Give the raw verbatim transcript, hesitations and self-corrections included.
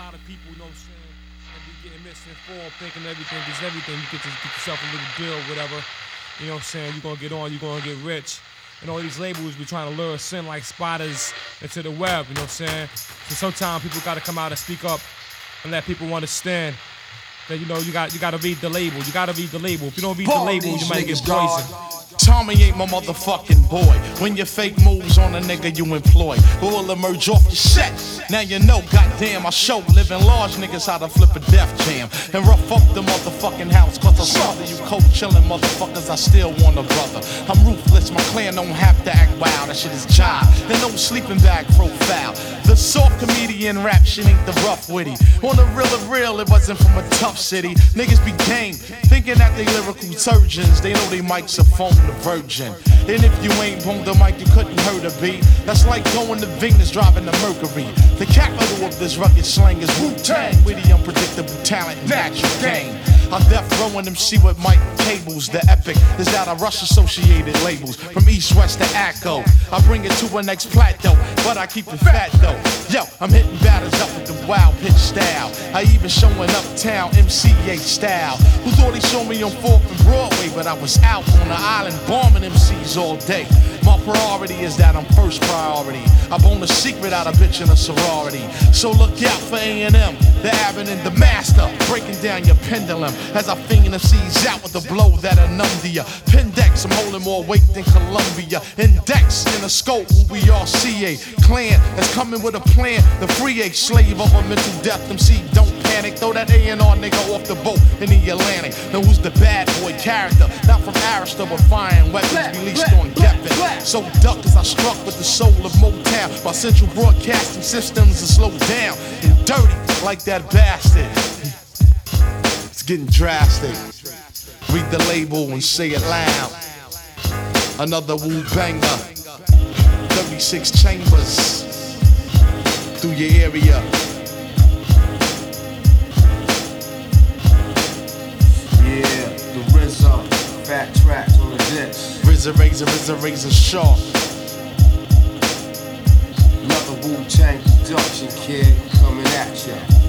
lot of people, you know what I'm saying, and be getting misinformed, thinking everything is everything. You get, to, get yourself a little deal, whatever. You know what I'm saying? You're gonna get on, you're gonna get rich. And all these labels be trying to lure us in like spiders into the web, you know what I'm saying? So sometimes people gotta come out and speak up and let people understand that, you know, you got you gotta read the label. You gotta read the label. If you don't read the label, you might get poisoned. Tommy ain't my motherfucking boy. When your fake moves on a nigga you employ, who will emerge off your set? Now you know, goddamn, I show living large niggas how to flip a death jam and rough up the motherfucking house. Cause I saw that you cold chillin' motherfuckers, I still want a brother. I'm ruthless, my clan don't have to act wild. That shit is jive, and no sleeping bag profile. The soft comedian rap shit ain't the rough witty. On the real of real, it wasn't from a tough city. Niggas be game, thinking that they lyrical surgeons. They know they mics are phone the virgin. And if you ain't on the mic, you couldn't hurt a beat. That's like going to Venus driving the Mercury. The capital of this rugged slang is Wu-Tang, witty, unpredictable talent, and natural game. I'm death rowing them see with Mike Cables. The epic is that I rush associated labels from east, west to Acco. I bring it to a next plateau, but I keep it fat though. Yo, I'm hitting batters up with the wild pitch style. I even showing uptown M C A style. Who thought he saw me on fourth and Broadway, but I was out on the island bombing M Cs all day. My priority is that I'm first priority. I bone a secret out of bitch in a sorority. So look out for A and M, the Abbott and the Master, breaking down your pendulum as I finger them C's out with a blow that'll numb to ya. Pendex, I'm holding more weight than Columbia. Index in a scope, who we are C A. Clan that's coming with a plan. The free A slave of a mental death. M C don't panic, throw that A and R nigga off the boat in the Atlantic. Now who's the bad boy character? Not from Arista, but firing weapons released on Geffen. So duck as I struck with the soul of Motown. My central broadcasting systems are slowed down and dirty like that bastard. It's getting drastic. Read the label and say it loud. Another Wu banger. thirty-six chambers through your area. Yeah, the R Z A, fat tracks on the disc. Razor, razor, razor, razor sharp. Another Wu-Tang production, kid, coming at ya.